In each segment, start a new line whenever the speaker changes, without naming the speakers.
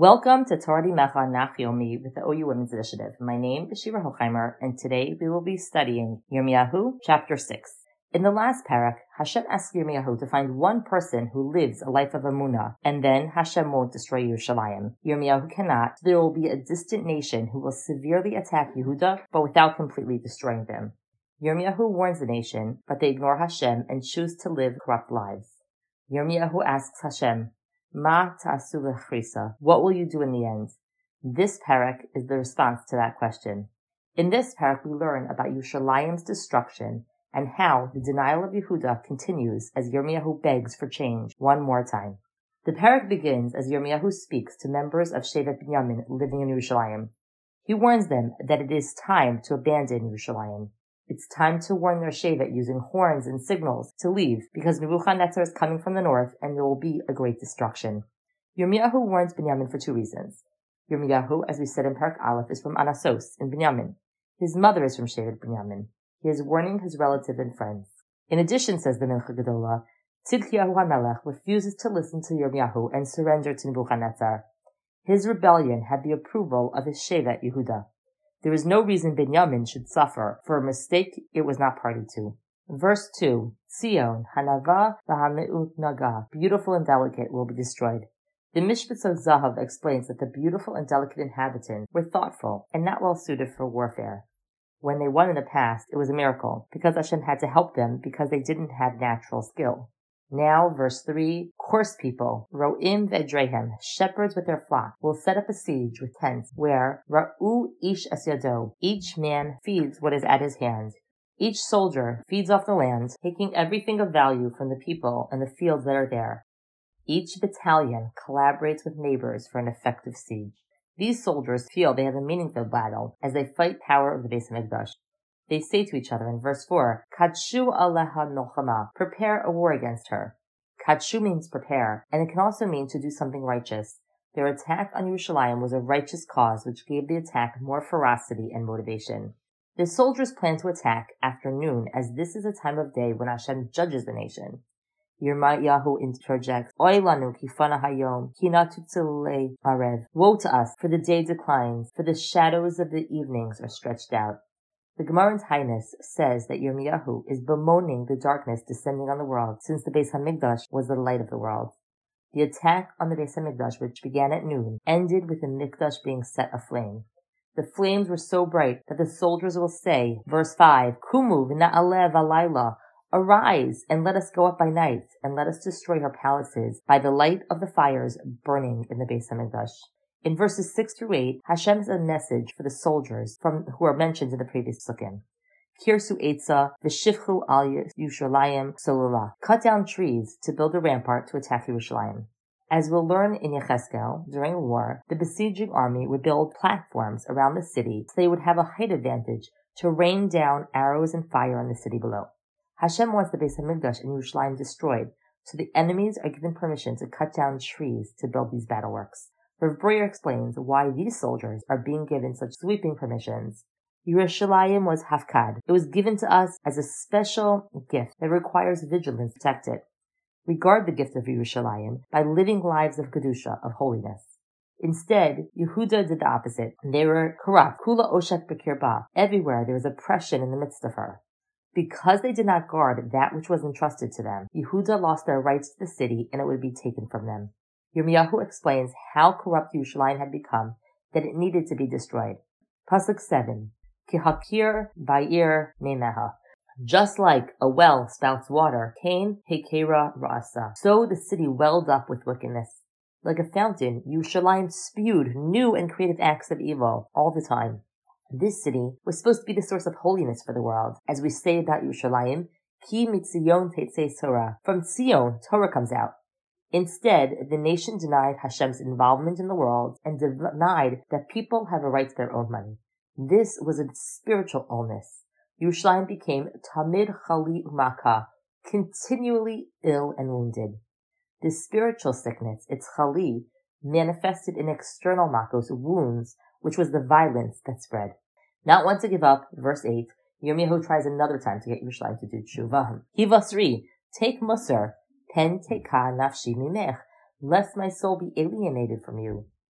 Welcome to Torah Mecha Nach Yomi with the OU Women's Initiative. My name is Shira Hochheimer, and today we will be studying Yirmiyahu, chapter 6. In the last parak, Hashem asks Yirmiyahu to find one person who lives a life of Emunah, and then Hashem won't destroy Yerushalayim. Yirmiyahu cannot. There will be a distant nation who will severely attack Yehuda, but without completely destroying them. Yirmiyahu warns the nation, but they ignore Hashem and choose to live corrupt lives. Yirmiyahu asks Hashem, Ma ta'asu lechrisa? What will you do in the end? This parak is the response to that question. In this parak, we learn about Yerushalayim's destruction and how the denial of Yehuda continues as Yirmiyahu begs for change one more time. The parak begins as Yirmiyahu speaks to members of Shevet Binyamin living in Yerushalayim. He warns them that it is time to abandon Yerushalayim. It's time to warn their Shevet using horns and signals to leave because Nebuchadnezzar is coming from the north and there will be a great destruction. Yirmiyahu warns Binyamin for two reasons. Yirmiyahu, as we said in Parak Aleph, is from Anasos in Binyamin. His mother is from Shevet Binyamin. He is warning his relative and friends. In addition, says the Mincha Gedola, Tzidkiyahu HaMelech refuses to listen to Yirmiyahu and surrender to Nebuchadnezzar. His rebellion had the approval of his Shevet Yehuda. There is no reason Binyamin should suffer for a mistake it was not party to. Verse 2, Tzion, Hanava v'hameut naga, beautiful and delicate, will be destroyed. The Mishpatzot Zahav explains that the beautiful and delicate inhabitants were thoughtful and not well suited for warfare. When they won in the past, it was a miracle, because Hashem had to help them because they didn't have natural skill. Now, verse 3, coarse people, ro'im ve'edrehem, shepherds with their flock, will set up a siege with tents, where ra'u ish es yado, each man feeds what is at his hand. Each soldier feeds off the land, taking everything of value from the people and the fields that are there. Each battalion collaborates with neighbors for an effective siege. These soldiers feel they have a meaningful battle as they fight power of the Beis HaMikdash. They say to each other in verse 4, Kadshu aleha milchama, prepare a war against her. Kadshu means prepare, and it can also mean to do something righteous. Their attack on Yerushalayim was a righteous cause which gave the attack more ferocity and motivation. The soldiers plan to attack after noon, as this is a time of day when Hashem judges the nation. Yirmiyahu interjects, Oy lanu kifana hayom, kinatutzilei arev. Woe to us, for the day declines, for the shadows of the evenings are stretched out. The Gemara in Taanis says that Yirmiyahu is bemoaning the darkness descending on the world, since the Beis HaMikdash was the light of the world. The attack on the Beis HaMikdash, which began at noon, ended with the Mikdash being set aflame. The flames were so bright that the soldiers will say, verse 5, Kumu v'na'alev alayla, arise and let us go up by night, and let us destroy her palaces by the light of the fires burning in the Beis HaMikdash. In verses 6 through 8, Hashem has a message for the soldiers who are mentioned in the previous sukkim. Kirsu etza v'shifchu al Yerushalayim solula. Cut down trees to build a rampart to attack Yerushalayim. As we'll learn in Yechezkel, during a war, the besieging army would build platforms around the city so they would have a height advantage to rain down arrows and fire on the city below. Hashem wants the Beis HaMikdash and Yerushalayim destroyed, so the enemies are given permission to cut down trees to build these battleworks. Rav Breuer explains why these soldiers are being given such sweeping permissions. Yerushalayim was hafkad. It was given to us as a special gift that requires vigilance to protect it. We guard the gift of Yerushalayim by living lives of kedusha, of holiness. Instead, Yehuda did the opposite. They were corrupt. Kula oshet b'kirba. Everywhere there was oppression in the midst of her. Because they did not guard that which was entrusted to them, Yehuda lost their rights to the city and it would be taken from them. Yirmiyahu explains how corrupt Yerushalayim had become, that it needed to be destroyed. Pasuk 7, Ki hakir ba'ir meimeha. Just like a well spouts water, Kain hekera ra'asa, so the city welled up with wickedness. Like a fountain, Yerushalayim spewed new and creative acts of evil all the time. This city was supposed to be the source of holiness for the world. As we say about Yerushalayim, Ki mitzion tetzei Torah. From Tzion, Torah comes out. Instead, the nation denied Hashem's involvement in the world and denied that people have a right to their own money. This was a spiritual illness. Yerushalayim became tamid chali umaka, continually ill and wounded. This spiritual sickness, its chali, manifested in external makos, wounds, which was the violence that spread. Not one to give up, verse 8, Yirmiyahu tries another time to get Yerushalayim to do tshuva. Hivasri, take musar, pen teka nafshi mimech, lest my soul be alienated from you.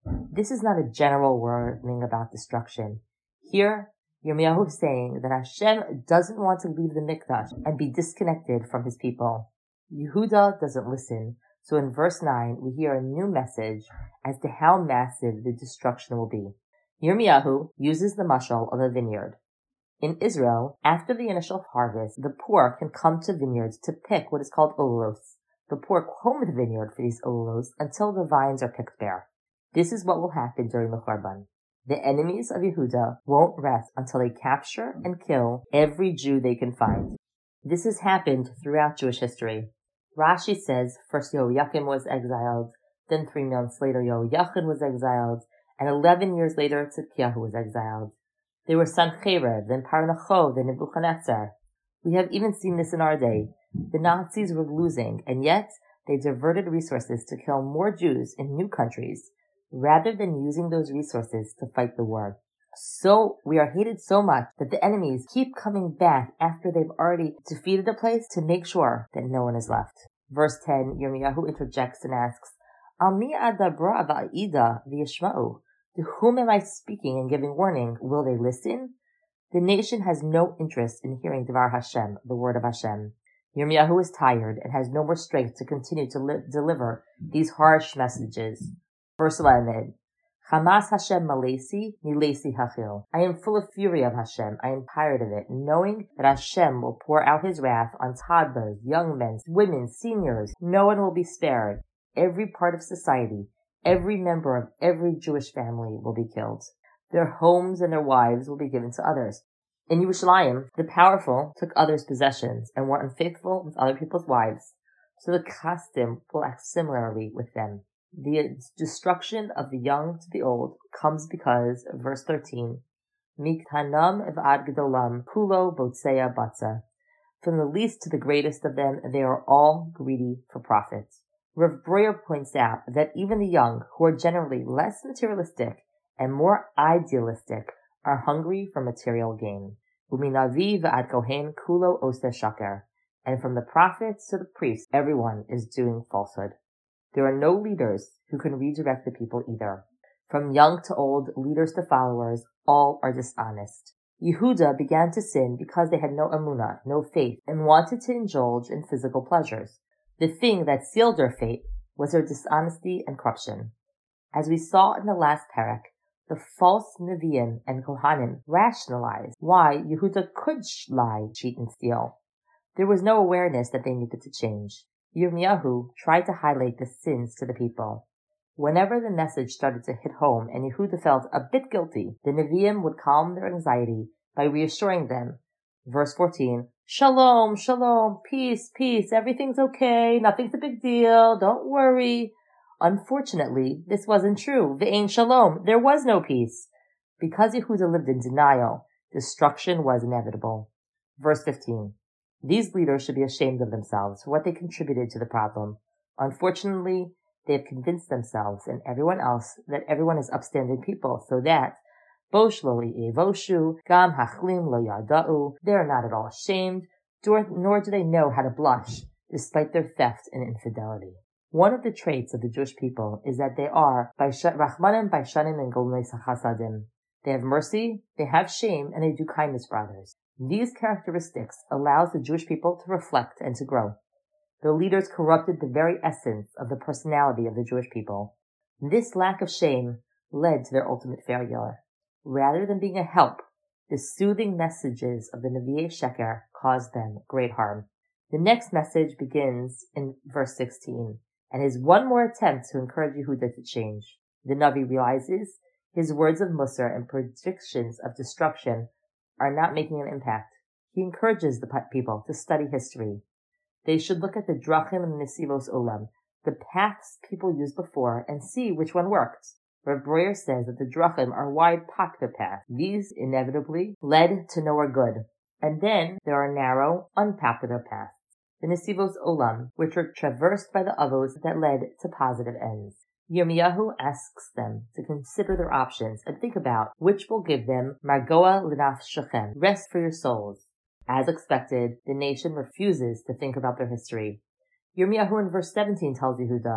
This is not a general warning about destruction. Here, Yirmiyahu is saying that Hashem doesn't want to leave the Mikdash and be disconnected from his people. Yehuda doesn't listen, so in verse 9 we hear a new message as to how massive the destruction will be. Yirmiyahu uses the mashal of a vineyard. In Israel, after the initial harvest, the poor can come to vineyards to pick what is called olulos. The poor comb the vineyard for these olulos until the vines are picked bare. This is what will happen during the Churban. The enemies of Yehuda won't rest until they capture and kill every Jew they can find. This has happened throughout Jewish history. Rashi says first Yehoiakim was exiled, then 3 months later Yehoiachin was exiled, and 11 years later Tzidkiyahu was exiled. There were Sancherib, then Parnachov, then Nebuchadnezzar. We have even seen this in our day. The Nazis were losing, and yet they diverted resources to kill more Jews in new countries, rather than using those resources to fight the war. So we are hated so much that the enemies keep coming back after they've already defeated a place to make sure that no one is left. Verse 10, Yirmiyahu interjects and asks, Al mi adabra va'ida v'yishma'u? To whom am I speaking and giving warning? Will they listen? The nation has no interest in hearing Devar Hashem, the word of Hashem. Yirmiyahu is tired and has no more strength to continue to deliver these harsh messages. Verse 11, Hamas Hashem malesi, milesi hachil. I am full of fury of Hashem. I am tired of it, knowing that Hashem will pour out his wrath on toddlers, young men, women, seniors. No one will be spared. Every part of society, every member of every Jewish family will be killed. Their homes and their wives will be given to others. In Yerushalayim, the powerful took others' possessions and were unfaithful with other people's wives. So the custom will act similarly with them. The destruction of the young to the old comes because, verse 13, Miktanam evad gedolam kulo botzea batza. From the least to the greatest of them, they are all greedy for profit. Rav Breuer points out that even the young, who are generally less materialistic and more idealistic, are hungry for material gain. Uminavi v'ad kohen kulo oseh shaker. And from the prophets to the priests, everyone is doing falsehood. There are no leaders who can redirect the people either. From young to old, leaders to followers, all are dishonest. Yehuda began to sin because they had no emunah, no faith, and wanted to indulge in physical pleasures. The thing that sealed their fate was their dishonesty and corruption. As we saw in the last parak, the false Nevi'im and Kohanim rationalized why Yehuda could lie, cheat, and steal. There was no awareness that they needed to change. Yirmiyahu tried to highlight the sins to the people. Whenever the message started to hit home and Yehuda felt a bit guilty, the Nevi'im would calm their anxiety by reassuring them. Verse 14, Shalom, shalom, peace, peace, everything's okay, nothing's a big deal, don't worry. Unfortunately, this wasn't true. Ve'ein shalom, there was no peace. Because Yehuda lived in denial, destruction was inevitable. Verse 15, these leaders should be ashamed of themselves for what they contributed to the problem. Unfortunately, they have convinced themselves and everyone else that everyone is upstanding people, so that Bosh lo yevoshu, gam hachlim lo yada'u. They are not at all ashamed, nor do they know how to blush, despite their theft and infidelity. One of the traits of the Jewish people is that they are rachmanim, baishanim, and golnei chasadim. They have mercy, they have shame, and they do kindness for others. These characteristics allows the Jewish people to reflect and to grow. The leaders corrupted the very essence of the personality of the Jewish people. This lack of shame led to their ultimate failure. Rather than being a help, the soothing messages of the Nevi'ei Sheker caused them great harm. The next message begins in verse 16, and is one more attempt to encourage Yehuda to change. The Navi realizes his words of Musar and predictions of destruction are not making an impact. He encourages the people to study history. They should look at the Drachim and Nesivos Olam, the paths people used before, and see which one worked. Rav Breuer says that the Drachim are wide popular paths. These inevitably led to nowhere good. And then there are narrow, unpopular paths. The Nesivos Olam, which were traversed by the Avos that led to positive ends. Yirmiyahu asks them to consider their options and think about which will give them Margoa L'nafshechem, rest for your souls. As expected, the nation refuses to think about their history. Yirmiyahu in verse 17 tells Yehuda,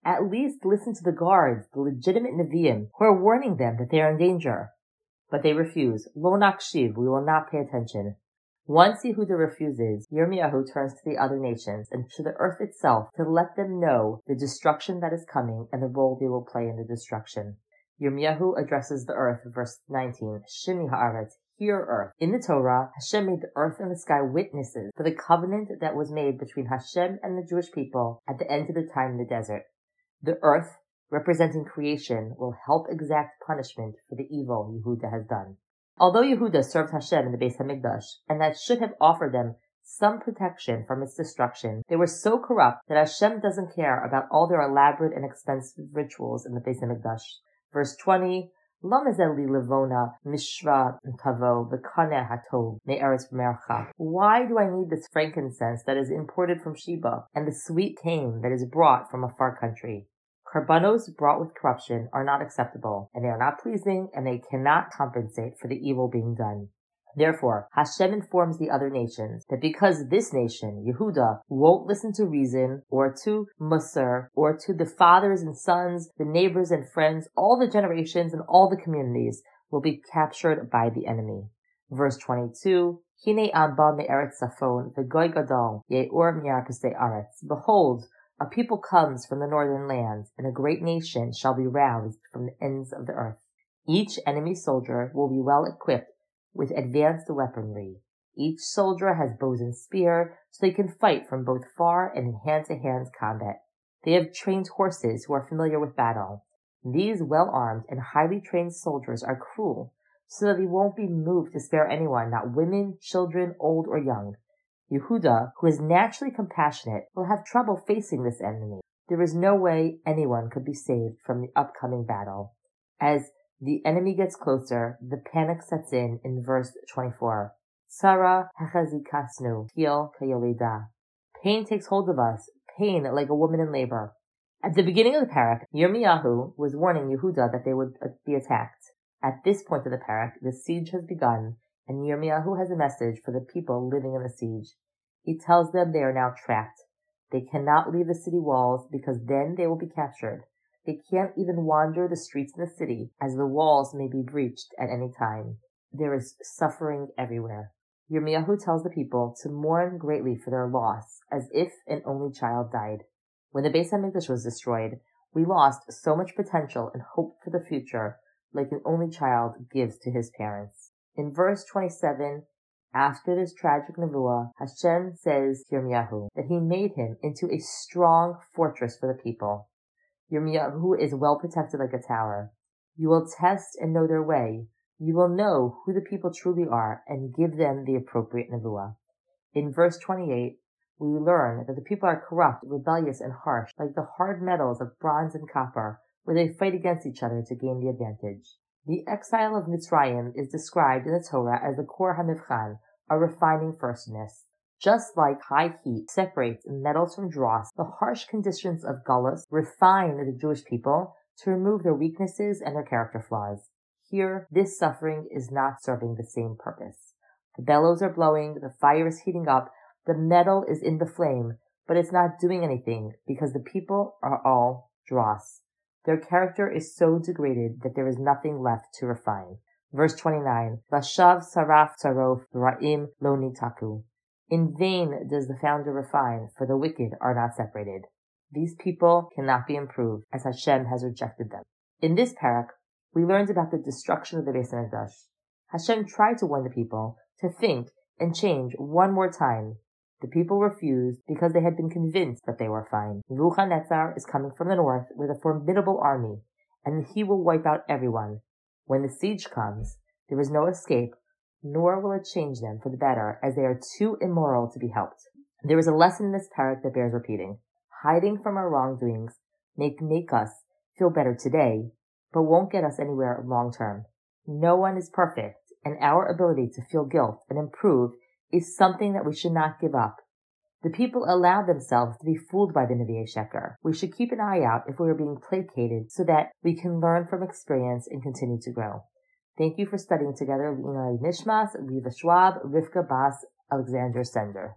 At least listen to the guards, the legitimate Nevi'im, who are warning them that they are in danger. But they refuse. Lo nakshiv, we will not pay attention. Once Yehuda refuses, Yirmiyahu turns to the other nations and to the earth itself to let them know the destruction that is coming and the role they will play in the destruction. Yirmiyahu addresses the earth, verse 19, Shimi ha'aretz, hear earth. In the Torah, Hashem made the earth and the sky witnesses for the covenant that was made between Hashem and the Jewish people at the end of the time in the desert. The earth, representing creation, will help exact punishment for the evil Yehuda has done. Although Yehuda served Hashem in the Beis Hamikdash, and that should have offered them some protection from its destruction, they were so corrupt that Hashem doesn't care about all their elaborate and expensive rituals in the Beis Hamikdash. Verse 20, Lamazeli levona mishra tavo v'kaneh hatov me'eretz mercha. Why do I need this frankincense that is imported from Sheba, and the sweet cane that is brought from a far country? Karbanos brought with corruption are not acceptable, and they are not pleasing, and they cannot compensate for the evil being done. Therefore, Hashem informs the other nations that because this nation, Yehuda, won't listen to reason, or to Musar, or to the fathers and sons, the neighbors and friends, all the generations and all the communities will be captured by the enemy. Verse 22, Hine amba me'eretz safon v'goy gadol ye'or mi'arpesei aretz. Behold, a people comes from the northern lands, and a great nation shall be roused from the ends of the earth. Each enemy soldier will be well equipped with advanced weaponry. Each soldier has bows and spear, so they can fight from both far and in hand-to-hand combat. They have trained horses who are familiar with battle. These well-armed and highly trained soldiers are cruel, so that they won't be moved to spare anyone, not women, children, old or young. Yehuda, who is naturally compassionate, will have trouble facing this enemy. There is no way anyone could be saved from the upcoming battle. As the enemy gets closer, the panic sets in verse 24. Sarah hechazikasnu, heel kayolida. Pain takes hold of us, pain like a woman in labor. At the beginning of the parak, Yirmiyahu was warning Yehuda that they would be attacked. At this point of the parak, the siege has begun, and Yirmiyahu has a message for the people living in the siege. He tells them they are now trapped. They cannot leave the city walls because then they will be captured. They can't even wander the streets in the city, as the walls may be breached at any time. There is suffering everywhere. Yirmiyahu tells the people to mourn greatly for their loss, as if an only child died. When the Beis Hamikdash was destroyed, we lost so much potential and hope for the future, like an only child gives to his parents. In verse 27, after this tragic nevuah, Hashem says to Yirmiyahu that he made him into a strong fortress for the people. Yirmiyahu is well protected like a tower. You will test and know their way. You will know who the people truly are and give them the appropriate nevuah. In verse 28, we learn that the people are corrupt, rebellious, and harsh, like the hard metals of bronze and copper, where they fight against each other to gain the advantage. The exile of Mitzrayim is described in the Torah as the Kor HaMivchan, a refining furnace. Just like high heat separates metals from dross, the harsh conditions of Galus refine the Jewish people to remove their weaknesses and their character flaws. Here, this suffering is not serving the same purpose. The bellows are blowing, the fire is heating up, the metal is in the flame, but it's not doing anything because the people are all dross. Their character is so degraded that there is nothing left to refine. Verse 29, Lashav saraf sarof ra'im lo nitaku. In vain does the founder refine, for the wicked are not separated. These people cannot be improved, as Hashem has rejected them. In this parak, we learned about the destruction of the Beis Hamikdash. Hashem tried to warn the people to think and change one more time. The people refused because they had been convinced that they were fine. Nebuchadnezzar is coming from the north with a formidable army, and he will wipe out everyone. When the siege comes, there is no escape, nor will it change them for the better, as they are too immoral to be helped. There is a lesson in this parak that bears repeating. Hiding from our wrongdoings make us feel better today, but won't get us anywhere long term. No one is perfect, and our ability to feel guilt and improve is something that we should not give up. The people allowed themselves to be fooled by the Nevi'ei Sheker. We should keep an eye out if we are being placated so that we can learn from experience and continue to grow. Thank you for studying together. Nishmas, Riva Schwab, Rivka Bas, Alexander Sender.